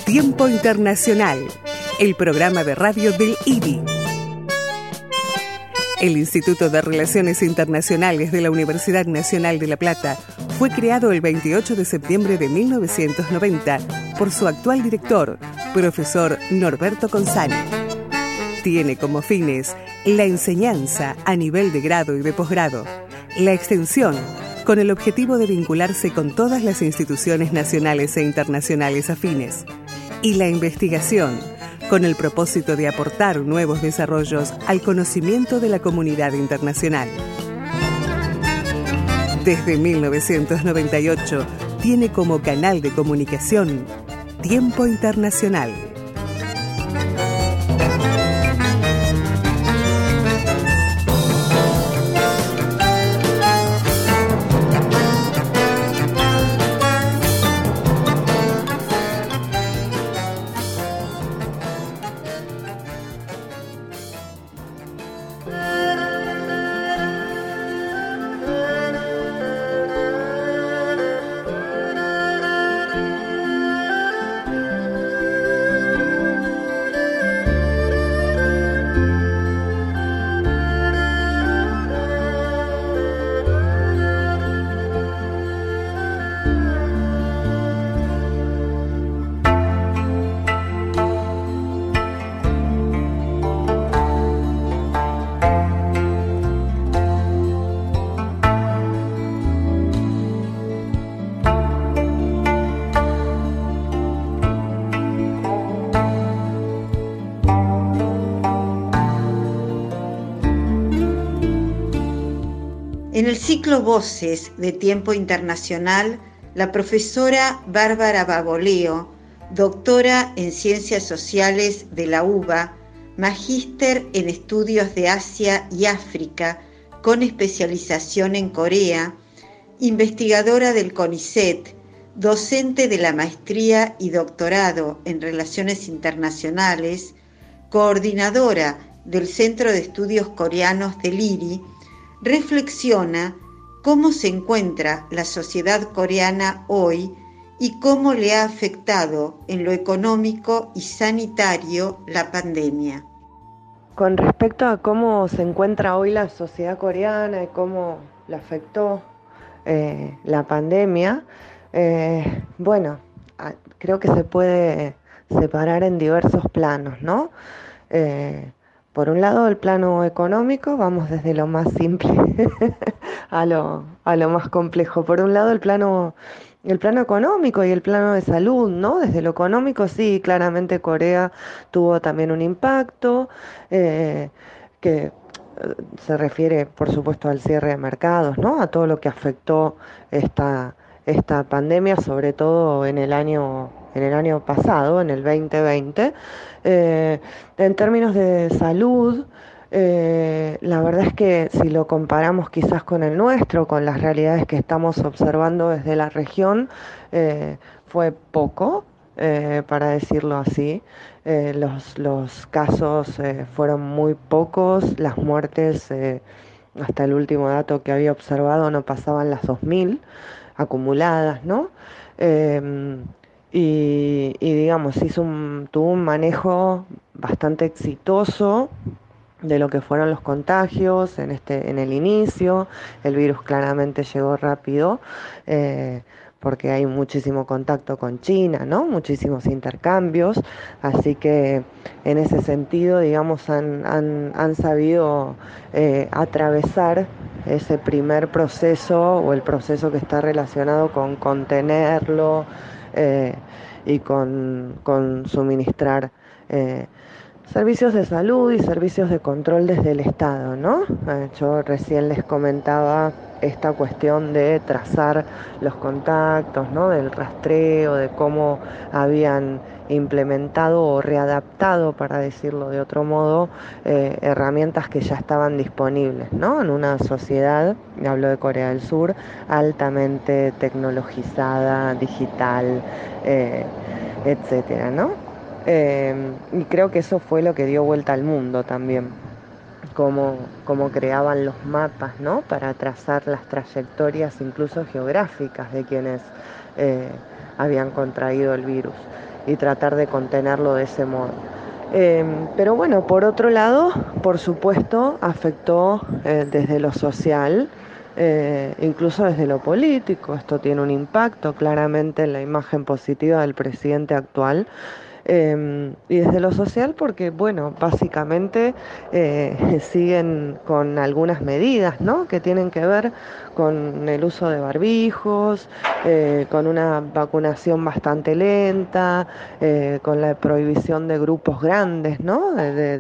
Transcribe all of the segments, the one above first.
Tiempo Internacional, el programa de radio del IRI. El Instituto de Relaciones Internacionales de la Universidad Nacional de La Plata fue creado el 28 de septiembre de 1990 por su actual director, profesor Norberto Consani. Tiene como fines la enseñanza a nivel de grado y de posgrado, la extensión con el objetivo de vincularse con todas las instituciones nacionales e internacionales afines, y la investigación con el propósito de aportar nuevos desarrollos al conocimiento de la comunidad internacional. Desde 1998 tiene como canal de comunicación Tiempo Internacional. En el ciclo Voces de Tiempo Internacional, la profesora Bárbara Baboleo, doctora en Ciencias Sociales de la UBA, magíster en Estudios de Asia y África, con especialización en Corea, investigadora del CONICET, docente de la maestría y doctorado en Relaciones Internacionales, coordinadora del Centro de Estudios Coreanos del IRI, reflexiona cómo se encuentra la sociedad coreana hoy y cómo le ha afectado en lo económico y sanitario la pandemia. Con respecto a cómo se encuentra hoy la sociedad coreana y cómo le afectó la pandemia, creo que se puede separar en diversos planos, ¿no? Por un lado, el plano económico, vamos desde lo más simple a lo más complejo. Por un lado, el plano económico y el plano de salud, ¿no? Desde lo económico, sí, claramente Corea tuvo también un impacto que se refiere, por supuesto, al cierre de mercados, ¿no? A todo lo que afectó esta pandemia, sobre todo en el año pasado, en el 2020. En términos de salud, la verdad es que si lo comparamos quizás con el nuestro, con las realidades que estamos observando desde la región, fue poco, para decirlo así. Los casos fueron muy pocos, las muertes, hasta el último dato que había observado, no pasaban las 2.000 acumuladas, ¿no? Y digamos, tuvo un manejo bastante exitoso de lo que fueron los contagios en el inicio. El virus claramente llegó rápido, porque hay muchísimo contacto con China, ¿no? Muchísimos intercambios, así que en ese sentido, digamos, han sabido atravesar ese primer proceso, o el proceso que está relacionado con contenerlo, y con suministrar servicios de salud y servicios de control desde el Estado, ¿no? Yo recién les comentaba esta cuestión de trazar los contactos, ¿no? Del rastreo, de cómo habían implementado o readaptado, para decirlo de otro modo, herramientas que ya estaban disponibles, ¿no? En una sociedad, y hablo de Corea del Sur, altamente tecnologizada, digital, etcétera, ¿no? Y creo que eso fue lo que dio vuelta al mundo también, cómo creaban los mapas, ¿no? Para trazar las trayectorias incluso geográficas de quienes habían contraído el virus. y tratar de contenerlo de ese modo. Pero bueno, por otro lado, por supuesto, afectó desde lo social, incluso desde lo político. Esto tiene un impacto claramente en la imagen positiva del presidente actual. Y desde lo social porque, bueno, básicamente siguen con algunas medidas, ¿no?, que tienen que ver con el uso de barbijos, con una vacunación bastante lenta, con la prohibición de grupos grandes, ¿no?,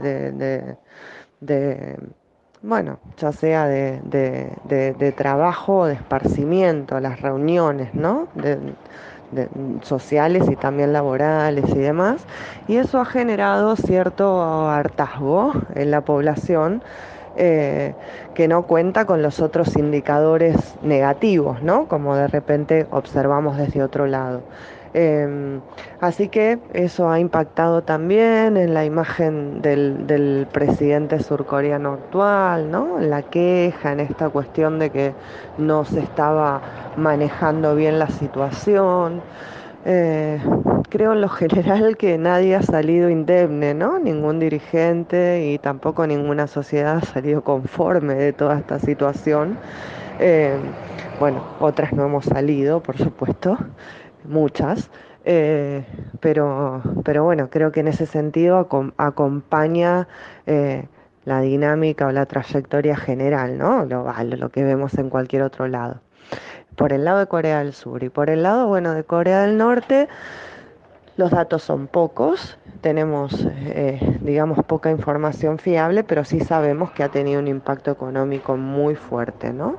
de bueno, ya sea de trabajo o de esparcimiento, las reuniones, ¿no?, sociales y también laborales y demás, y eso ha generado cierto hartazgo en la población, que no cuenta con los otros indicadores negativos, ¿no?, como de repente observamos desde otro lado. Así que eso ha impactado también en la imagen del presidente surcoreano actual, ¿no?, en la queja, en esta cuestión de que no se estaba manejando bien la situación. Creo en lo general que nadie ha salido indemne, ¿no?, ningún dirigente y tampoco ninguna sociedad ha salido conforme de toda esta situación. Bueno, otras no hemos salido, por supuesto, muchas, pero bueno, creo que en ese sentido acompaña la dinámica o la trayectoria general, ¿no?, lo que vemos en cualquier otro lado. Por el lado de Corea del Sur y por el lado, bueno, de Corea del Norte, los datos son pocos, tenemos, digamos, poca información fiable, pero sí sabemos que ha tenido un impacto económico muy fuerte, ¿no?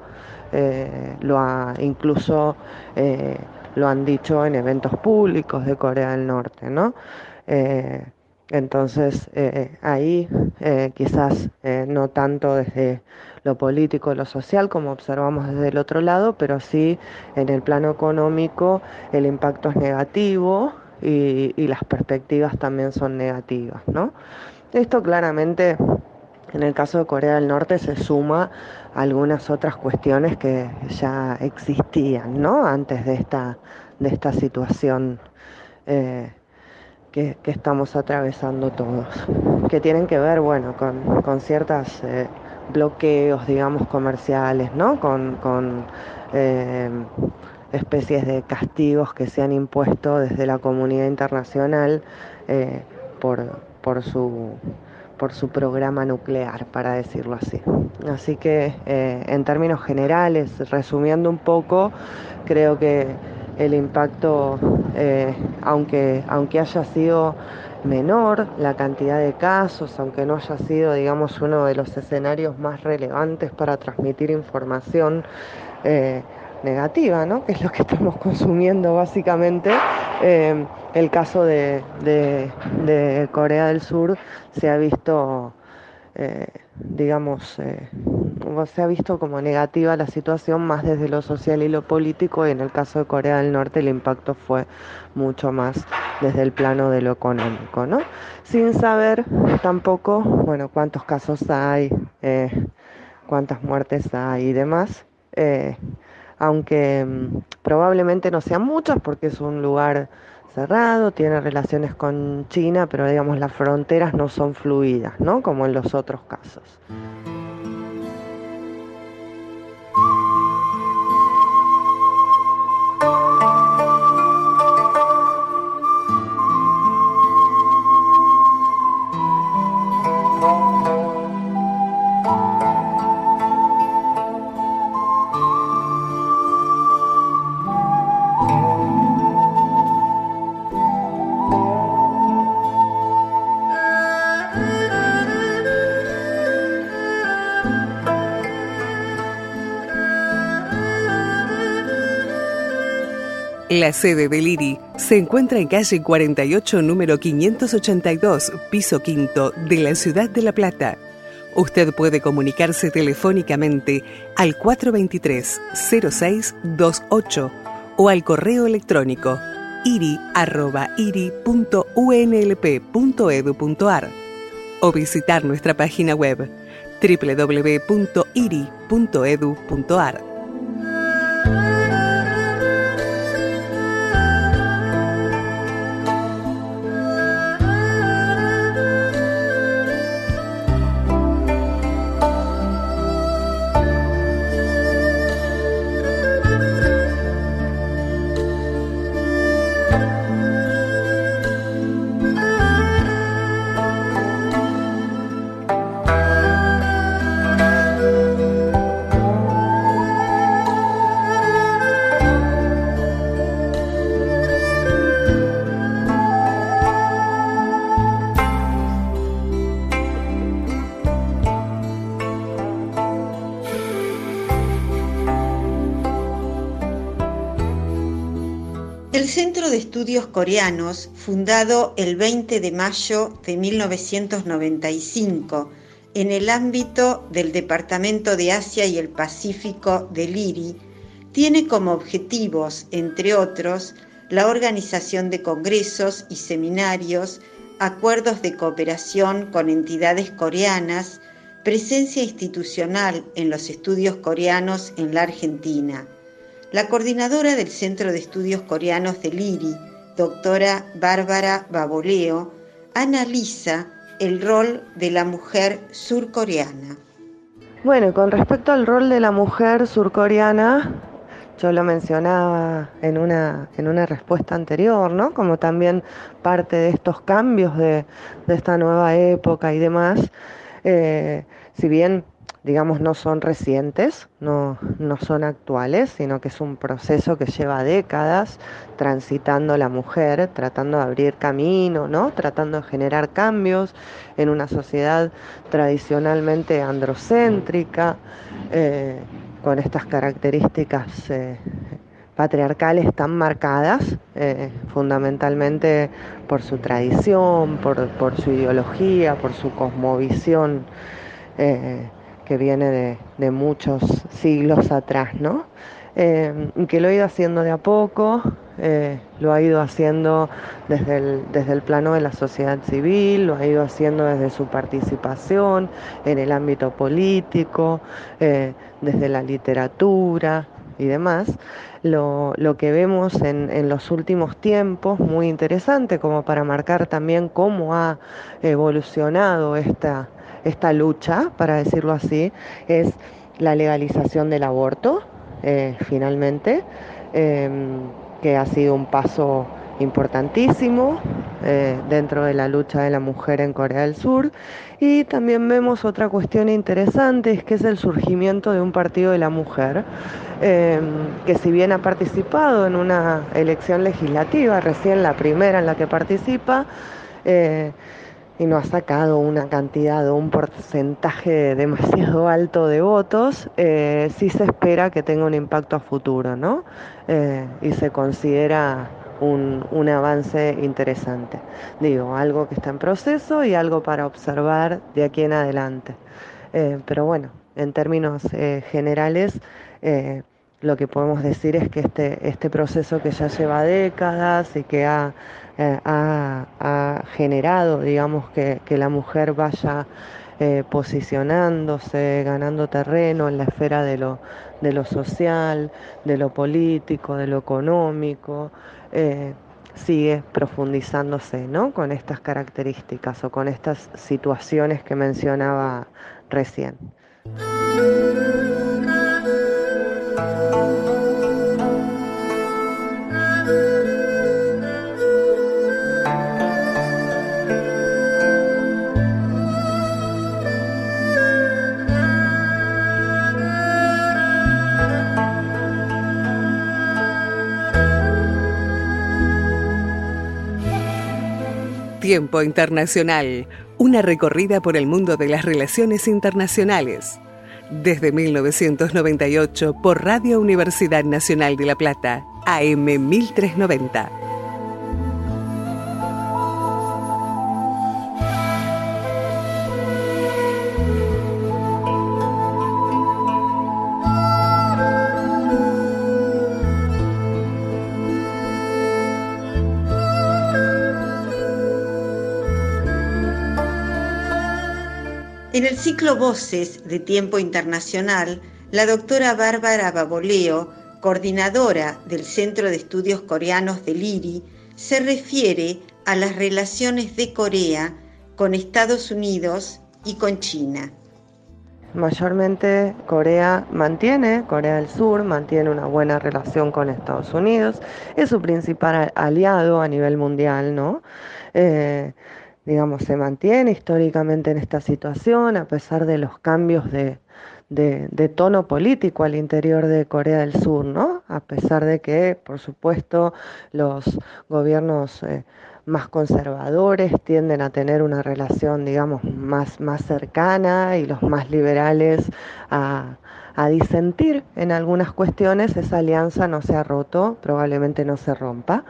Incluso lo han dicho en eventos públicos de Corea del Norte, ¿no? Entonces, ahí quizás no tanto desde lo político, lo social, como observamos desde el otro lado, pero sí en el plano económico el impacto es negativo y las perspectivas también son negativas, ¿no? Esto claramente, en el caso de Corea del Norte, se suma a algunas otras cuestiones que ya existían, ¿no?, antes de esta situación que estamos atravesando todos, que tienen que ver, bueno, con ciertos bloqueos, digamos, comerciales, ¿no?, con especies de castigos que se han impuesto desde la comunidad internacional por su programa nuclear, para decirlo así. Así que en términos generales, resumiendo un poco, creo que el impacto, aunque haya sido menor la cantidad de casos, aunque no haya sido, digamos, uno de los escenarios más relevantes para transmitir información negativa, ¿no?, que es lo que estamos consumiendo básicamente, el caso de Corea del Sur se ha visto, digamos, se ha visto como negativa la situación más desde lo social y lo político, y en el caso de Corea del Norte el impacto fue mucho más desde el plano de lo económico, ¿no? Sin saber tampoco, bueno, cuántos casos hay, cuántas muertes hay y demás, aunque probablemente no sean muchas porque es un lugar cerrado, tiene relaciones con China, pero digamos las fronteras no son fluidas, ¿no?, como en los otros casos. La sede del IRI se encuentra en calle 48, número 582, piso quinto, de la ciudad de La Plata. Usted puede comunicarse telefónicamente al 423-0628 o al correo electrónico iri@iri.unlp.edu.ar o visitar nuestra página web www.iri.edu.ar. El Centro de Estudios Coreanos, fundado el 20 de mayo de 1995 en el ámbito del Departamento de Asia y el Pacífico del IRI, tiene como objetivos, entre otros, la organización de congresos y seminarios, acuerdos de cooperación con entidades coreanas, presencia institucional en los estudios coreanos en la Argentina. La coordinadora del Centro de Estudios Coreanos del IRI, doctora Bárbara Baboleo, analiza el rol de la mujer surcoreana. Bueno, con respecto al rol de la mujer surcoreana, yo lo mencionaba en una respuesta anterior, ¿no? Como también parte de estos cambios de esta nueva época y demás, si bien, digamos, no son recientes, no son actuales, sino que es un proceso que lleva décadas transitando la mujer, tratando de abrir camino, ¿no? Tratando de generar cambios en una sociedad tradicionalmente androcéntrica, con estas características patriarcales tan marcadas, fundamentalmente por su tradición, por su ideología, por su cosmovisión, que viene de muchos siglos atrás, ¿no? Que lo ha ido haciendo de a poco, lo ha ido haciendo desde el plano de la sociedad civil, lo ha ido haciendo desde su participación en el ámbito político, desde la literatura y demás. Lo que vemos en los últimos tiempos, muy interesante como para marcar también cómo ha evolucionado esta lucha, para decirlo así, es la legalización del aborto, finalmente, que ha sido un paso importantísimo dentro de la lucha de la mujer en Corea del Sur. Y también vemos otra cuestión interesante, es que es el surgimiento de un partido de la mujer, que si bien ha participado en una elección legislativa, recién la primera en la que participa, y no ha sacado una cantidad o un porcentaje demasiado alto de votos, sí se espera que tenga un impacto a futuro, ¿no? Y se considera un avance interesante. Digo, algo que está en proceso y algo para observar de aquí en adelante. Pero bueno, en términos generales, lo que podemos decir es que este proceso que ya lleva décadas y que ha generado, digamos, que la mujer vaya posicionándose, ganando terreno en la esfera de lo social, de lo político, de lo económico, sigue profundizándose, ¿no? Con estas características o con estas situaciones que mencionaba recién. Tiempo Internacional, una recorrida por el mundo de las relaciones internacionales. Desde 1998 por Radio Universidad Nacional de La Plata, AM 1390. En el ciclo Voces de Tiempo Internacional, la doctora Bárbara Baboleo, coordinadora del Centro de Estudios Coreanos del IRI, se refiere a las relaciones de Corea con Estados Unidos y con China. Mayormente Corea del Sur mantiene una buena relación con Estados Unidos, es su principal aliado a nivel mundial, ¿no? Digamos, se mantiene históricamente en esta situación a pesar de los cambios de tono político al interior de Corea del Sur, ¿no? A pesar de que, por supuesto, los gobiernos más conservadores tienden a tener una relación, digamos, más cercana, y los más liberales a a disentir en algunas cuestiones, esa alianza no se ha roto, probablemente no se rompa.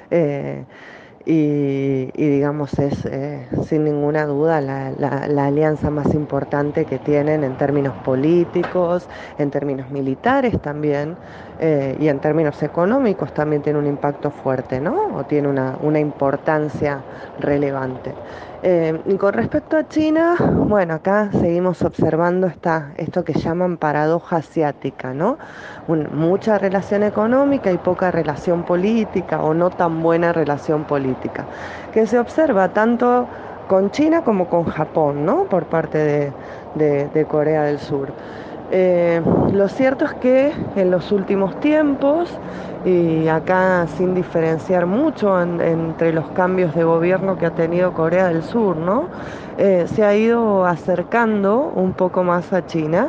Y digamos es sin ninguna duda la alianza más importante que tienen en términos políticos, en términos militares también, y en términos económicos también tiene un impacto fuerte, ¿no? O tiene una importancia relevante. Y con respecto a China, bueno, acá seguimos observando esto que llaman paradoja asiática, ¿no? Mucha relación económica y poca relación política, o no tan buena relación política, que se observa tanto con China como con Japón, ¿no? Por parte de Corea del Sur. Lo cierto es que en los últimos tiempos, y acá sin diferenciar mucho entre los cambios de gobierno que ha tenido Corea del Sur, ¿no? Se ha ido acercando un poco más a China,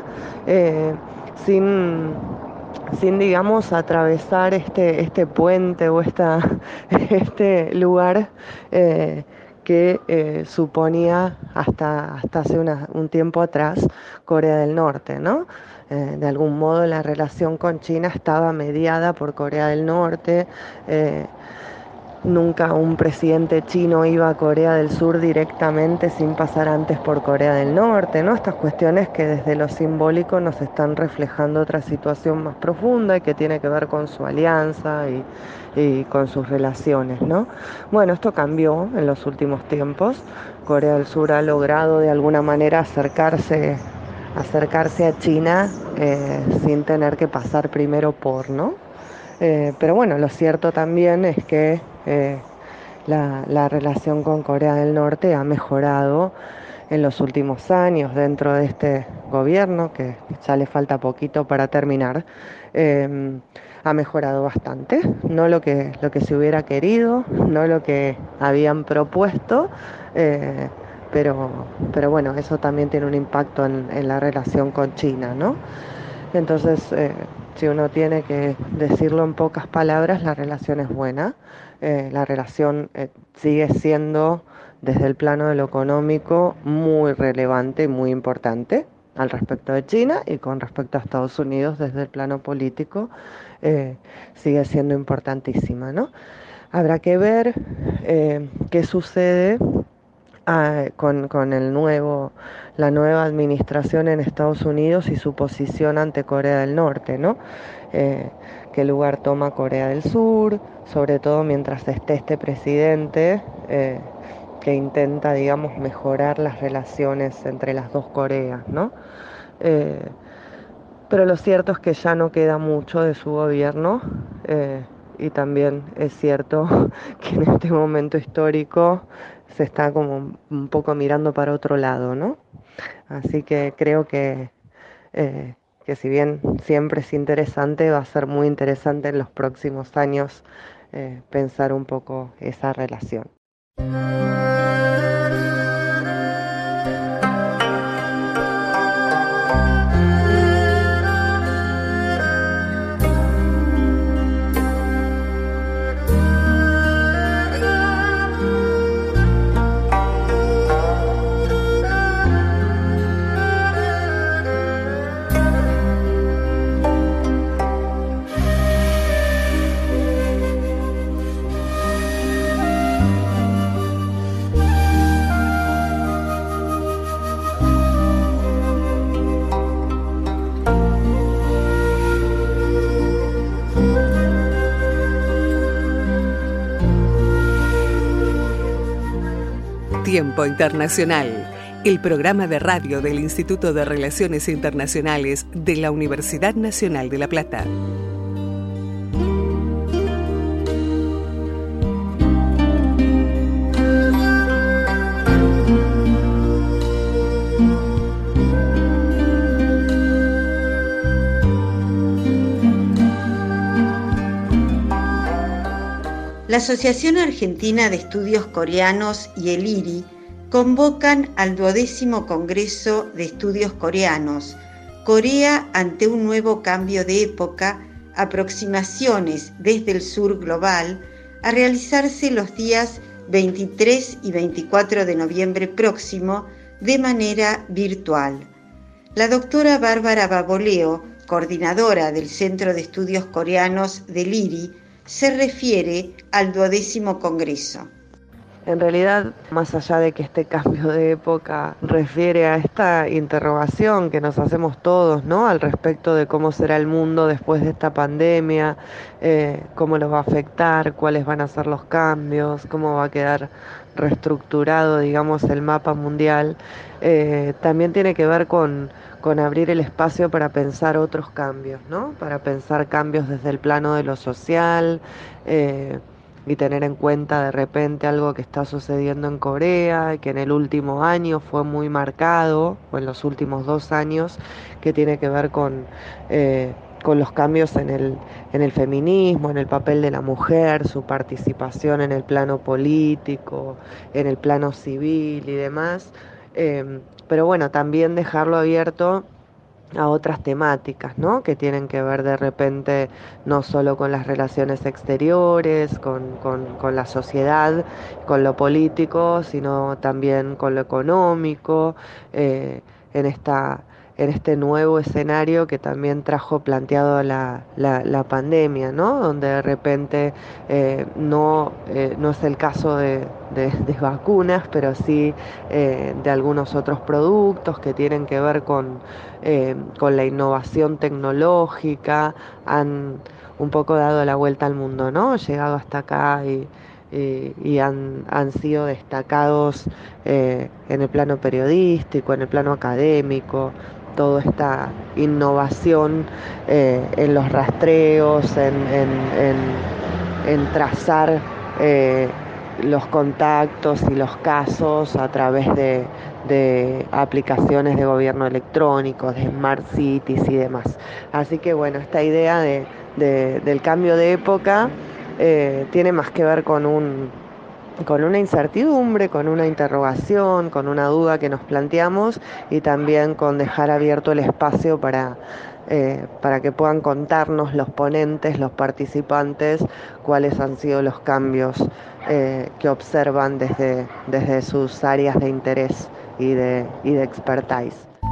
sin digamos atravesar este puente o este lugar que suponía hasta hace un tiempo atrás Corea del Norte, ¿no? De algún modo la relación con China estaba mediada por Corea del Norte. Nunca un presidente chino iba a Corea del Sur directamente sin pasar antes por Corea del Norte, ¿no? Estas cuestiones que desde lo simbólico nos están reflejando otra situación más profunda y que tiene que ver con su alianza y con sus relaciones, ¿no? Bueno, esto cambió en los últimos tiempos. Corea del Sur ha logrado de alguna manera acercarse a China sin tener que pasar primero por, ¿no? Pero bueno, lo cierto también es que la relación con Corea del Norte ha mejorado en los últimos años dentro de este gobierno, que ya le falta poquito para terminar. Ha mejorado bastante, no lo que se hubiera querido, no lo que habían propuesto, pero bueno, eso también tiene un impacto en la relación con China, ¿no? Entonces, si uno tiene que decirlo en pocas palabras, la relación es buena. La relación sigue siendo, desde el plano de lo económico, muy relevante y muy importante al respecto de China, y con respecto a Estados Unidos, desde el plano político, sigue siendo importantísima, ¿no? Habrá que ver qué sucede con la nueva administración en Estados Unidos y su posición ante Corea del Norte, ¿no? Qué lugar toma Corea del Sur, sobre todo mientras esté este presidente que intenta, digamos, mejorar las relaciones entre las dos Coreas, ¿no? Pero lo cierto es que ya no queda mucho de su gobierno, y también es cierto que en este momento histórico se está como un poco mirando para otro lado, ¿no? Así que creo que si bien siempre es interesante, va a ser muy interesante en los próximos años pensar un poco esa relación. Tiempo Internacional, el programa de radio del Instituto de Relaciones Internacionales de la Universidad Nacional de La Plata. La Asociación Argentina de Estudios Coreanos y el IRI convocan al 12º Congreso de Estudios Coreanos, Corea ante un nuevo cambio de época, aproximaciones desde el sur global, a realizarse los días 23 y 24 de noviembre próximo de manera virtual. La doctora Bárbara Baboleo, coordinadora del Centro de Estudios Coreanos del IRI, se refiere al 12º Congreso. En realidad, más allá de que este cambio de época refiere a esta interrogación que nos hacemos todos, ¿no?, al respecto de cómo será el mundo después de esta pandemia, cómo los va a afectar, cuáles van a ser los cambios, cómo va a quedar reestructurado, digamos, el mapa mundial, también tiene que ver con abrir el espacio para pensar otros cambios, ¿no?, para pensar cambios desde el plano de lo social, y tener en cuenta de repente algo que está sucediendo en Corea, que en el último año fue muy marcado, o en los últimos 2 años, que tiene que ver con los cambios en el feminismo, en el papel de la mujer, su participación en el plano político, en el plano civil y demás. Pero bueno, también dejarlo abierto a otras temáticas, ¿no?, que tienen que ver de repente no solo con las relaciones exteriores, con la sociedad, con lo político, sino también con lo económico, en este nuevo escenario que también trajo planteado la pandemia, ¿no?, donde de repente no es el caso de vacunas, pero sí de algunos otros productos que tienen que ver con la innovación tecnológica, han un poco dado la vuelta al mundo, ¿no?, llegado hasta acá y han sido destacados en el plano periodístico, en el plano académico, toda esta innovación en los rastreos, en trazar los contactos y los casos a través de aplicaciones de gobierno electrónico, de smart cities y demás. Así que bueno, esta idea del cambio de época tiene más que ver con una incertidumbre, con una interrogación, con una duda que nos planteamos, y también con dejar abierto el espacio para que puedan contarnos los ponentes, los participantes, cuáles han sido los cambios que observan desde sus áreas de interés y de expertise.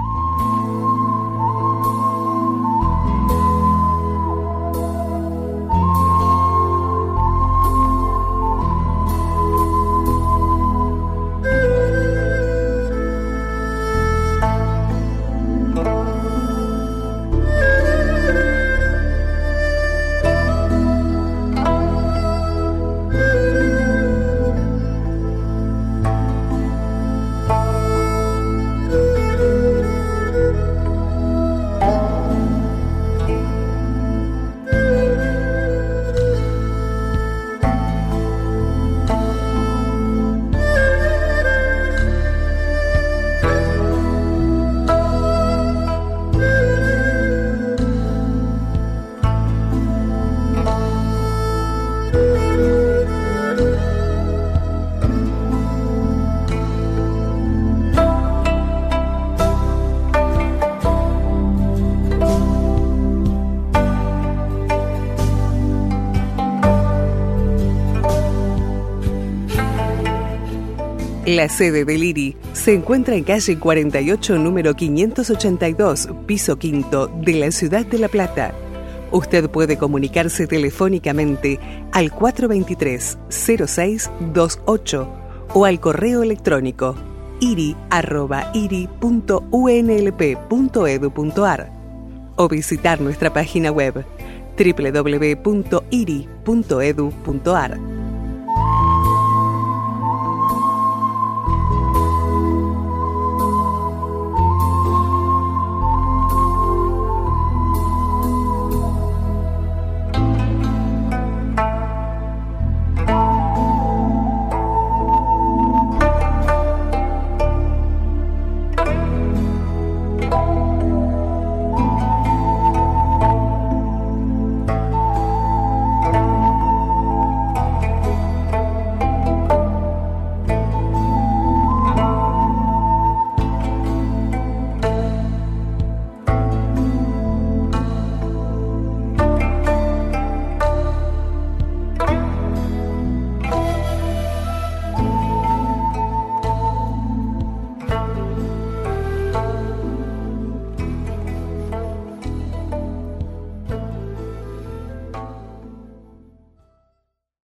La sede del IRI se encuentra en calle 48, número 582, piso quinto, de la ciudad de La Plata. Usted puede comunicarse telefónicamente al 423-0628 o al correo electrónico iri@iri.unlp.edu.ar o visitar nuestra página web www.iri.edu.ar.